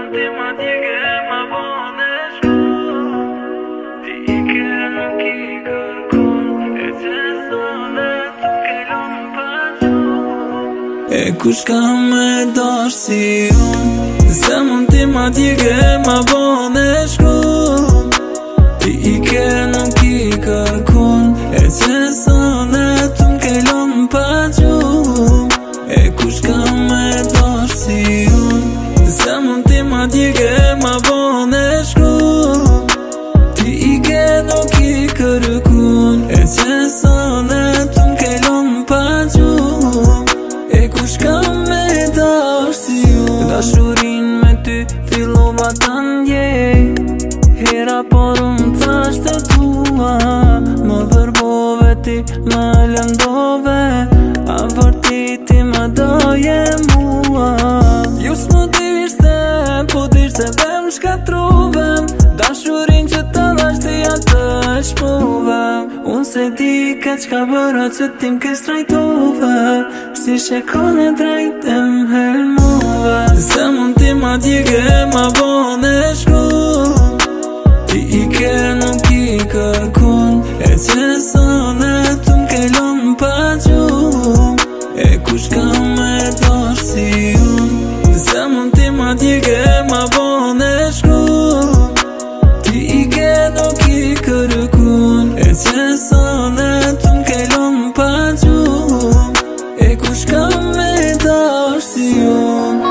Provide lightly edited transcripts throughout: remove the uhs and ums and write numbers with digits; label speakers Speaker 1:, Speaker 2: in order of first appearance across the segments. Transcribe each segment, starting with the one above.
Speaker 1: ti ma djege ma bone shku Ti I ke nuk I kërkon E që sone të kellon pa gjuh E kush ka me dash si unë Zemën ti ma djege ma bone shku Ti I ke nuk I kërkon E që sone të kellon pa gjuh E kush ka me dash si unë Zemën ti ma djege ma bone shku Ti I ke nuk I kërkun E që sone të kellon pa gjuh E kush ka me dash si unë Dashurin me ty fillova ta ndjej Hera por unë thash të tua Më vërbove ti më lëndove A vërtit ti më doje mua Ju s'më dirste, po dirse vem shkatrovem Dashurin që të dhash ti atë shpovem Unë se di ka qka bëra që tim ke strajtove Si shekon e drejt e m'helmove Zemën ti ma djege ma bone shku Ti I ke nuk I kërkun E që sone të m'kellon pa gjuh E kush ka me dash si unë Zemën ti ma djege ma bone shku Ti I ke nuk I kërkun E që sone të m'kellon pa gjuh E kush ka me dash si unë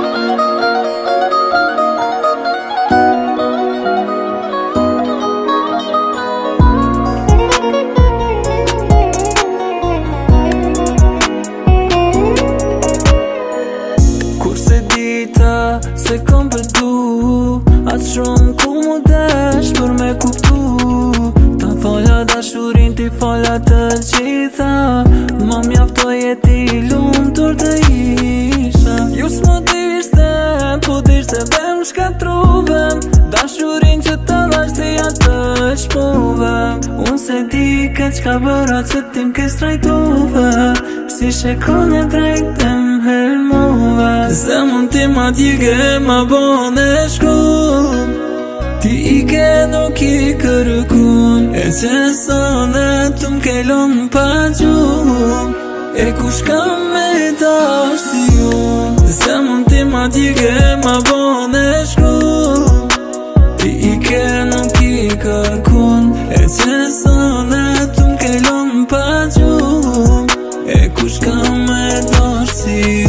Speaker 1: Se kom përdu Atë shumë ku mu desh për me kuptu Ta falja dashurin ti falja të gjitha Ma mjaftoj e ti lumtur të isha Ju s'mo dirste, po dirse vem shkatrovem Dashurin që të dhash ti atë shpovem Unë se di ka qka bëra që tim ke strajtove Si shekon e drejt e m'helmove Zemën ti ma djege ma bone shku Ti I ke nuk I kërkun E që sone të m'kellon pa gjuh E kush ka me dash si unë Zemën ti ma djege ma bone shku Ti I ke nuk I kërkun E që sone të m'kellon pa gjuh E kush ka me dash si unë